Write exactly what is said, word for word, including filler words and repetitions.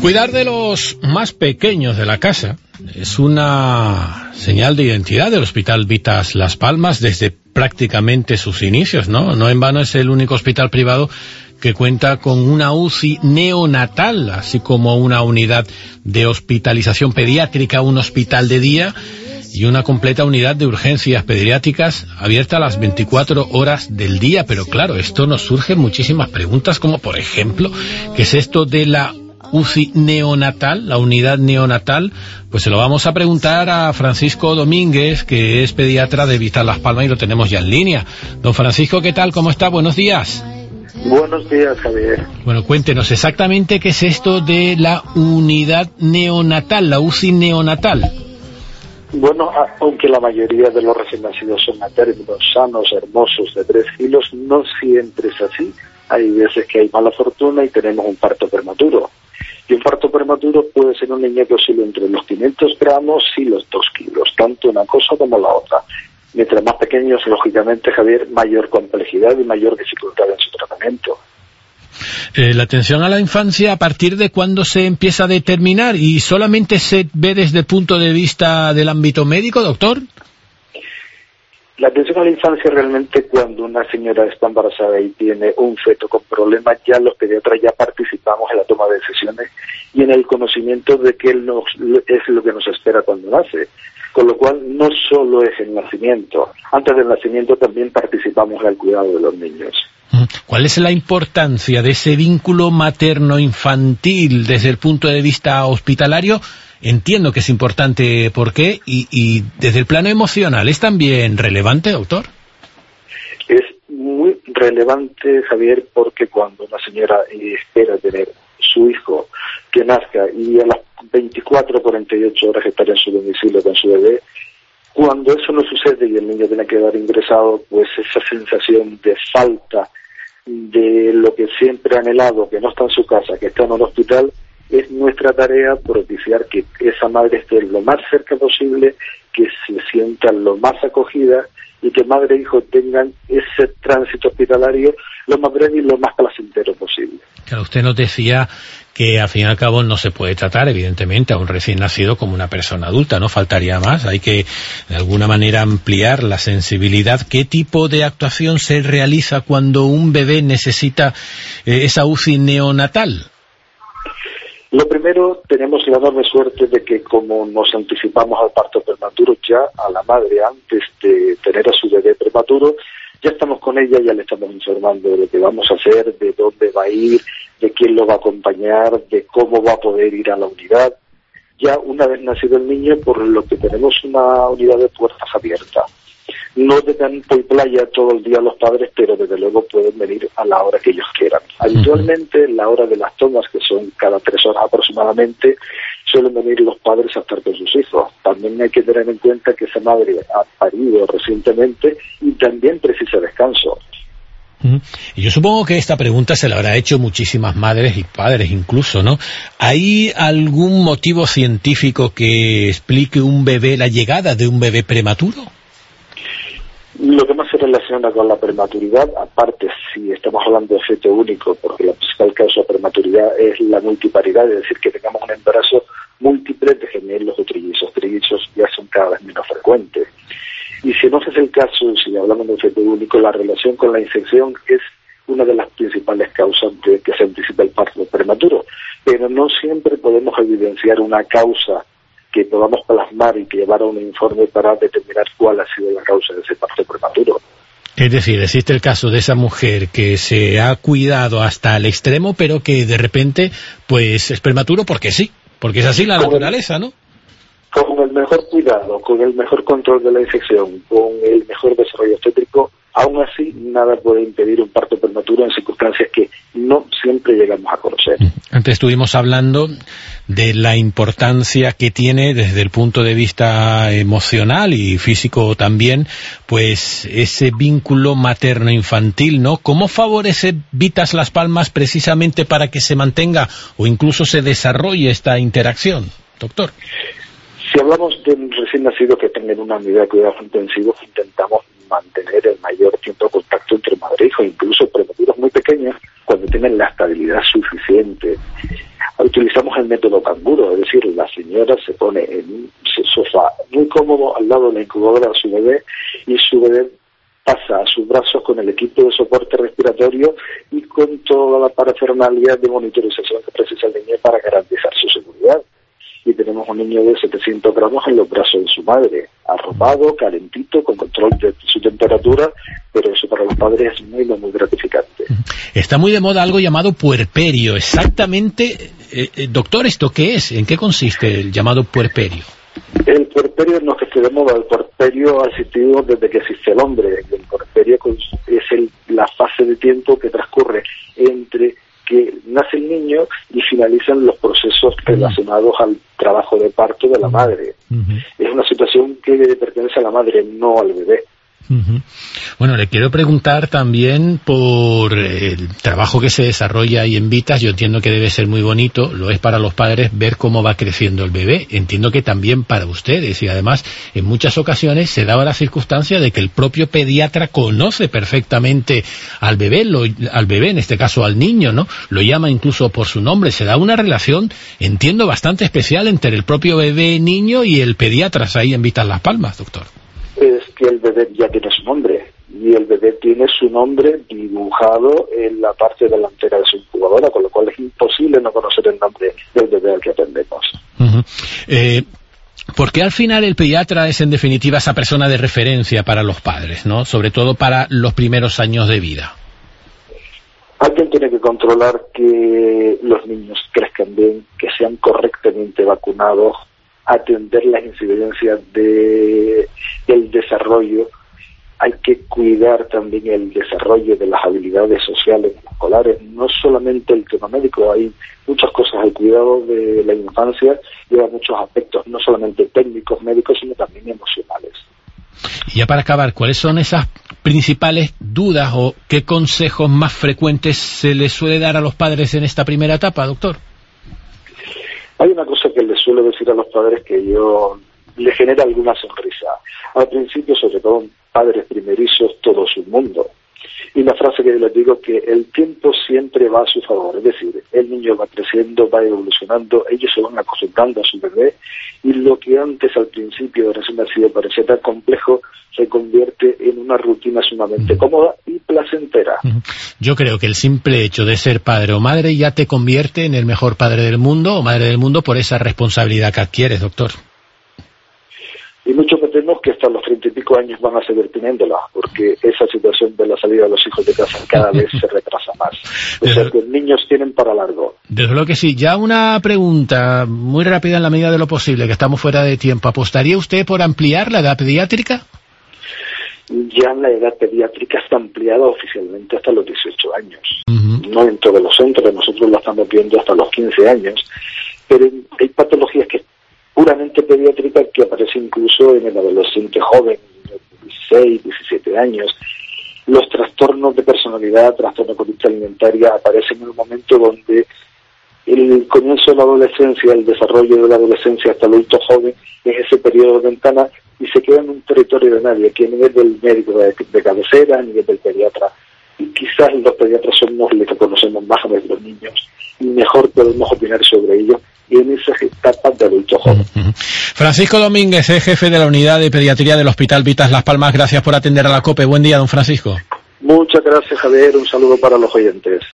Cuidar de los más pequeños de la casa es una señal de identidad del Hospital Vitas Las Palmas desde prácticamente sus inicios, ¿no? No en vano es el único hospital privado que cuenta con una U C I neonatal, así como una unidad de hospitalización pediátrica, un hospital de día y una completa unidad de urgencias pediátricas abierta a las veinticuatro horas del día. Pero claro, esto nos surgen muchísimas preguntas, como por ejemplo, ¿qué es esto de la U C I neonatal, la unidad neonatal? Pues se lo vamos a preguntar a Francisco Domínguez, que es pediatra de Vitas Las Palmas, y lo tenemos ya en línea. Don Francisco, ¿qué tal? ¿Cómo está? Buenos días. Buenos días, Javier. Bueno, cuéntenos exactamente qué es esto de la unidad neonatal, la U C I neonatal. Bueno, aunque la mayoría de los recién nacidos son a términos sanos, hermosos, de tres kilos, no siempre es así. Hay veces que hay mala fortuna y tenemos un parto prematuro. Y un parto prematuro puede ser un niño que oscila entre los quinientos gramos y los dos kilos, tanto una cosa como la otra. Mientras más pequeños, lógicamente, Javier, mayor complejidad y mayor dificultad en su tratamiento. Eh, la atención a la infancia, ¿a partir de cuándo se empieza a determinar? ¿Y solamente se ve desde el punto de vista del ámbito médico, doctor? La atención a la infancia realmente cuando una señora está embarazada y tiene un feto con problemas, ya los pediatras ya participamos en la toma de decisiones y en el conocimiento de qué nos, es lo que nos espera cuando nace. Con lo cual no solo es el nacimiento, antes del nacimiento también participamos en el cuidado de los niños. ¿Cuál es la importancia de ese vínculo materno-infantil desde el punto de vista hospitalario? Entiendo que es importante, ¿por qué? Y, y desde el plano emocional, ¿es también relevante, doctor? Es muy relevante, Javier, porque cuando una señora espera tener su hijo que nazca y a las veinticuatro a cuarenta y ocho horas estar en su domicilio con su bebé, cuando eso no sucede y el niño tiene que quedar ingresado, pues esa sensación de falta de lo que siempre ha anhelado, que no está en su casa, que está en un hospital, es nuestra tarea propiciar que esa madre esté lo más cerca posible, que se sienta lo más acogida y que madre e hijo tengan ese tránsito hospitalario lo más breve y lo más placentero posible. Claro, usted nos decía que al fin y al cabo no se puede tratar, evidentemente, a un recién nacido como una persona adulta, ¿no? Faltaría más, hay que de alguna manera ampliar la sensibilidad. ¿Qué tipo de actuación se realiza cuando un bebé necesita eh, esa U C I neonatal? Lo primero, tenemos la enorme suerte de que como nos anticipamos al parto prematuro, ya a la madre antes de tener a su bebé prematuro, ya estamos con ella, ya le estamos informando de lo que vamos a hacer, de dónde va a ir, de quién lo va a acompañar, de cómo va a poder ir a la unidad. Ya una vez nacido el niño, por lo que tenemos una unidad de puertas abiertas. No de campo y playa todo el día los padres, pero desde luego pueden venir a la hora que ellos quieran. Habitualmente, la hora de las tomas, que son cada tres horas aproximadamente, suelen venir los padres a estar con sus hijos. También hay que tener en cuenta que esa madre ha parido recientemente y también precisa descanso. Y yo supongo que esta pregunta se la habrá hecho muchísimas madres y padres incluso, ¿no? ¿Hay algún motivo científico que explique un bebé, la llegada de un bebé prematuro? Lo que más se relaciona con la prematuridad, aparte si estamos hablando de feto único, porque la principal causa de prematuridad es la multiparidad, es decir, que tengamos un embarazo múltiple de gemelos o trillizos. Trillizos ya son cada vez menos frecuentes. Y si no es el caso, si hablamos de feto único, la relación con la infección es una de las principales causas de que se anticipa el parto prematuro. Pero no siempre podemos evidenciar una causa que podamos plasmar y que llevar a un informe para determinar cuál ha sido la causa de ese parto prematuro. Es decir, existe el caso de esa mujer que se ha cuidado hasta el extremo, pero que de repente pues es prematuro porque sí, porque es así la con naturaleza, el, ¿no? Con el mejor cuidado, con el mejor control de la infección, con el mejor desarrollo obstétrico, aún así nada puede impedir un parto prematuro en circunstancias que no siempre llegamos a conocer. Antes estuvimos hablando de la importancia que tiene desde el punto de vista emocional y físico también, pues ese vínculo materno-infantil, ¿no? ¿Cómo favorece Vitas Las Palmas precisamente para que se mantenga o incluso se desarrolle esta interacción, doctor? Si hablamos de un recién nacido que tenga una unidad de cuidados intensivos, intentamos mantener el mayor tiempo de contacto entre madre e hijo, incluso prematuros muy pequeños, cuando tienen la estabilidad suficiente. Utilizamos el método incubadora se pone en un sofá muy cómodo al lado de la incubadora de su bebé y su bebé pasa a sus brazos con el equipo de soporte respiratorio y con toda la parafernalia de monitorización que precisa el niño para garantizar su seguridad. Y tenemos un niño de setecientos gramos en los brazos de su madre, arropado, calentito, con control de su temperatura, pero eso para los padres es muy, muy gratificante. Está muy de moda algo llamado puerperio. Exactamente, eh, eh, doctor, ¿esto qué es? ¿En qué consiste el llamado puerperio? El puerperio no es que esté de moda, el puerperio ha existido desde que existe el hombre. El puerperio es el, la fase de tiempo que transcurre entre que nace el niño y finalizan los procesos relacionados al trabajo de parto de la madre. Uh-huh. Es una situación que le pertenece a la madre, no al bebé. Uh-huh. Bueno, le quiero preguntar también por el trabajo que se desarrolla ahí en Vitas. Yo entiendo que debe ser muy bonito, lo es para los padres ver cómo va creciendo el bebé. Entiendo que también para ustedes, y además en muchas ocasiones se daba la circunstancia de que el propio pediatra conoce perfectamente al bebé, lo, al bebé, en este caso al niño, ¿no? Lo llama incluso por su nombre. Se da una relación, entiendo, bastante especial entre el propio bebé niño y el pediatra ahí en Vitas Las Palmas, doctor. Es que el bebé ya tiene su nombre y el bebé tiene su nombre dibujado en la parte delantera de su incubadora, con lo cual es imposible no conocer el nombre del bebé al que atendemos. Uh-huh. Eh, ¿Por qué al final el pediatra es en definitiva esa persona de referencia para los padres, ¿no? Sobre todo para los primeros años de vida? Alguien tiene que controlar que los niños crezcan bien, que sean correctamente vacunados, atender las incidencias de el desarrollo. Hay que cuidar también el desarrollo de las habilidades sociales escolares, no solamente el tema médico, hay muchas cosas. El cuidado de la infancia lleva muchos aspectos, no solamente técnicos, médicos, sino también emocionales. Y ya para acabar, ¿cuáles son esas principales dudas o qué consejos más frecuentes se les suele dar a los padres en esta primera etapa, doctor? Hay una cosa que les suelo decir a los padres que yo les genera alguna sonrisa. Al principio, sobre todo padres primerizos, todo es un mundo. Y la frase que yo les digo es que el tiempo siempre va a su favor. Es decir, el niño va creciendo, va evolucionando, ellos se van acostumbrando a su bebé y lo que antes al principio de recién nacido parecía tan complejo se convierte en una rutina sumamente cómoda y placentera. Yo creo que el simple hecho de ser padre o madre ya te convierte en el mejor padre del mundo o madre del mundo por esa responsabilidad que adquieres, doctor. Y muchos me temo que hasta los treinta y pico años van a seguir teniéndola, porque esa situación de la salida de los hijos de casa cada vez se retrasa más. O sea que los niños tienen para largo. Desde luego que sí. Ya una pregunta muy rápida en la medida de lo posible, que estamos fuera de tiempo. ¿Apostaría usted por ampliar la edad pediátrica? Ya la edad pediátrica está ampliada oficialmente hasta los dieciocho años. Uh-huh. No en todos los centros, nosotros la estamos viendo hasta los quince años, pero hay patologías que puramente pediátrica que aparece incluso en el adolescente joven, dieciséis, diecisiete años. Los trastornos de personalidad, trastorno de conducta alimentaria aparecen en un momento donde el comienzo de la adolescencia, el desarrollo de la adolescencia hasta el adulto joven es ese periodo de ventana y se queda en un territorio de nadie, que a nivel del médico de, de cabecera, a nivel del pediatra. Y quizás los pediatras somos los que conocemos más a nuestros niños y mejor podemos opinar sobre ellos en esas etapas de adulto joven. Uh-huh. Francisco Domínguez es jefe de la unidad de pediatría del Hospital Vitas Las Palmas. Gracias por atender a la COPE. Buen día, don Francisco. Muchas gracias, Javier. Un saludo para los oyentes.